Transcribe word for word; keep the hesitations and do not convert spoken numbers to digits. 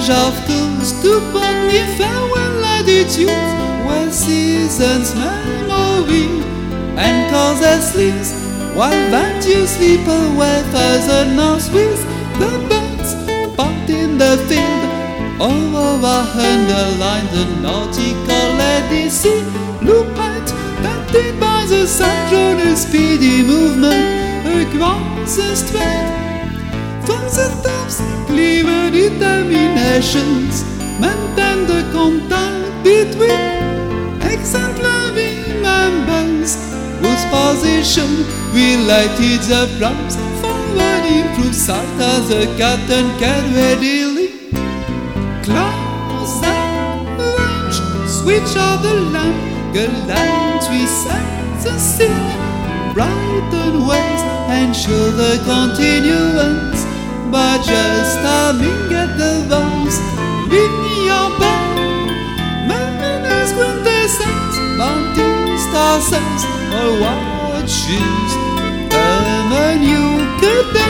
change of course to put farewell latitudes where seasons memory and cause sleeps while that you sleep away further north with the birds part in the field. Aurora underline the nautical lady sea lupite painted by the sun drawn a speedy movement across the strait. For the tops clear determinations maintain the contact between exemplary members whose position related the prompts forward improved sight as the captain can readily close and range. Switch of the lamp, gallantry sets the scene, brighten ways, ensure the continuance. But just timing at the voice, ring your bell, Mariners quintessence, mountain star sense, or watches, come a new good day.